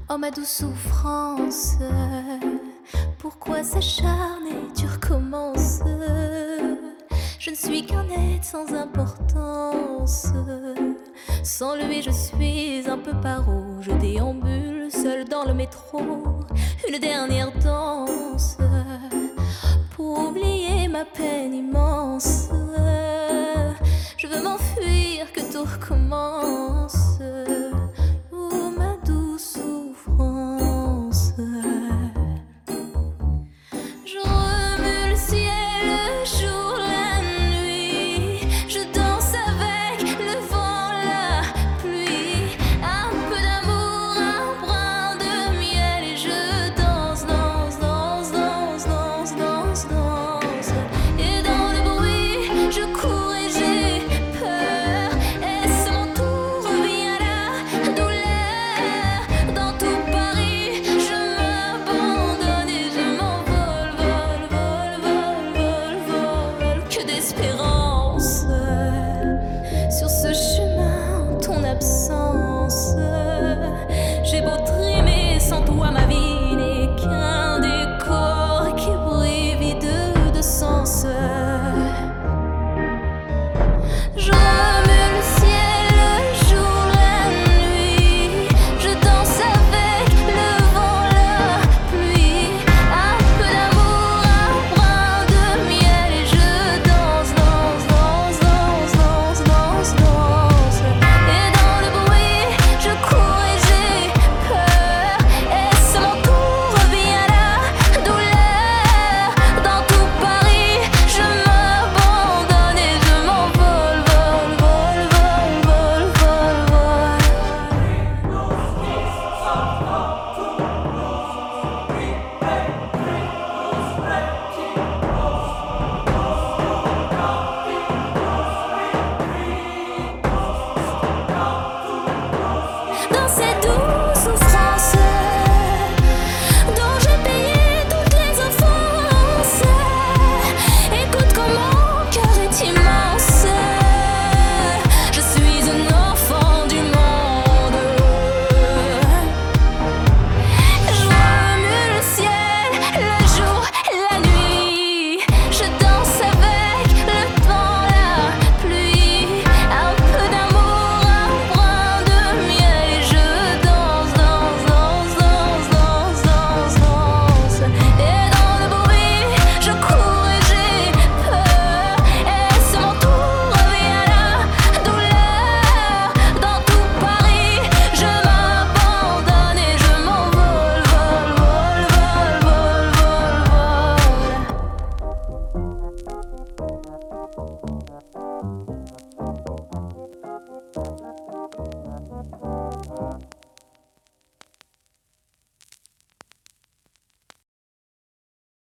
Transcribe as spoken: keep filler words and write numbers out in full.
Oh ma douce souffrance, pourquoi s'acharner, tu recommences. Je ne suis qu'un être sans importance. Sans lui je suis un peu paro. Je déambule seul dans le métro. Une dernière danse pour oublier ma peine immense. Je veux m'enfuir, que tout recommence.